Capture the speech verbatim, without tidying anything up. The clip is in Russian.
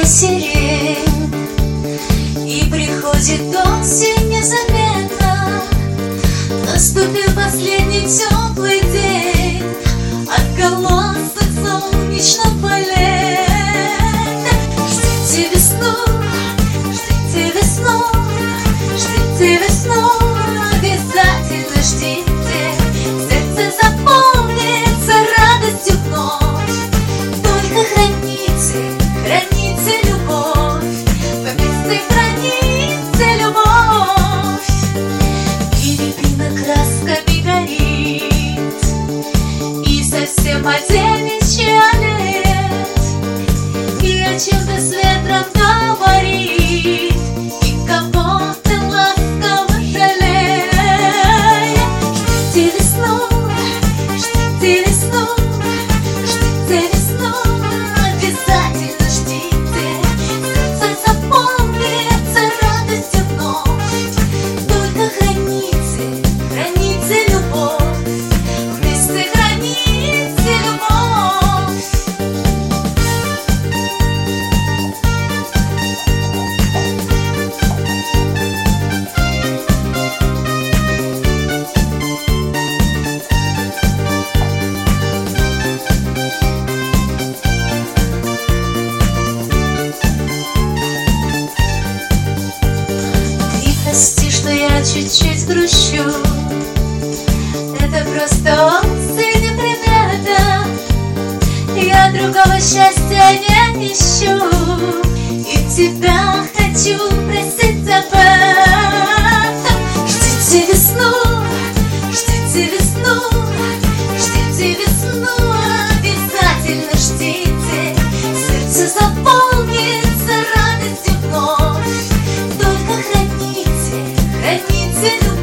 пение сирен, и приходит осень незаметно. Наступил последний теплый день, отголосок солнечных полей. Ждите весну, ждите весну, ждите весну, обязательно ждите. Сердце заполнится радостью вновь. Только храните, храните любовь, вместе храните любовь. И рябина красками горит, и совсем одевичья лет, и о чем-то с ветром говорит, и кого-то ласково жалеет. Ждите весну, ждите весну, ждите весну, обязательно ждите. Сердце заполнится радостью вновь. Только храните, храните любовь, вместе храните любовь. Ты прости, что я чуть-чуть грущу, это просто осень и примета. Я другого счастья не ищу, и тебя хочу просить об этом. Ждите весну, ждите весну, ждите весну, обязательно ждите. Сердце заполнится радостью вновь. Только храните, храните любовь.